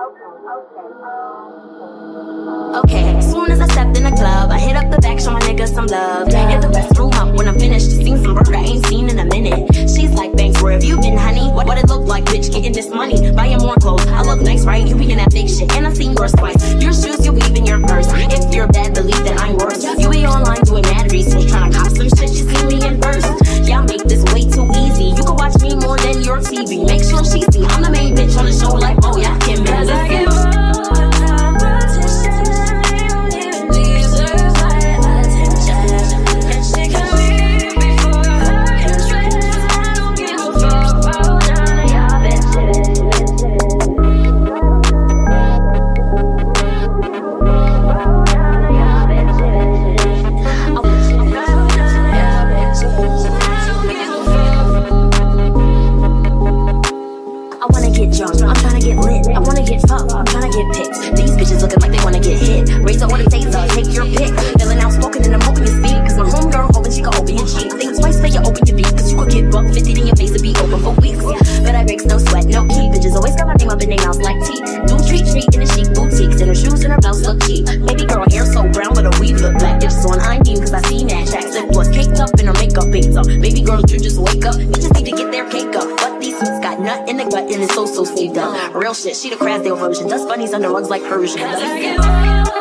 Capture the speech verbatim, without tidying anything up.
Okay, soon as I stepped in the club, I hit up the back, show my niggas some love. Hit the restroom up when I'm finished, seen some burger I ain't seen in a minute. She's like, Banks, where have you been, honey? What, what it look like, bitch, getting this money, buying more clothes. I look nice, right? You be in that big shit, and I seen yours twice. Your shoes, you leave in your purse. If you're bad, believe that I'm worse. You be online doing mad research, trying to cop some shit, you see me in first. Y'all make this way too easy. You can watch me more than your T V. Make sure she see I'm the main bitch on the show, like, oh, y'all can man, listen. I'm tryna get lit, I wanna get fucked, I'm tryna get picked. These bitches looking like they wanna get hit. Raise up on the taser, take your pick. Feeling outspoken and I'm hoping you speak. Cause my homegirl hoping she can open your cheek. Think twice before you open your beat. Cause you could get buck fifty in your face and be open for weeks. But I breaks no sweat, no key. Bitches always got my name up in their mouths like tea. Do treat treat in the chic boutiques. And her shoes and her blouse look cheap. Baby girl hair so brown but her weave look black. It's on I D cause I see mad tracks. Lip was caked up and her makeup baked up. Baby girl you just wake up. Bitches need to get their cake up. But these suits got nut in the gut and it's so so saved up. Real shit, she the Crasdale version. Dust bunnies under rugs like Persian.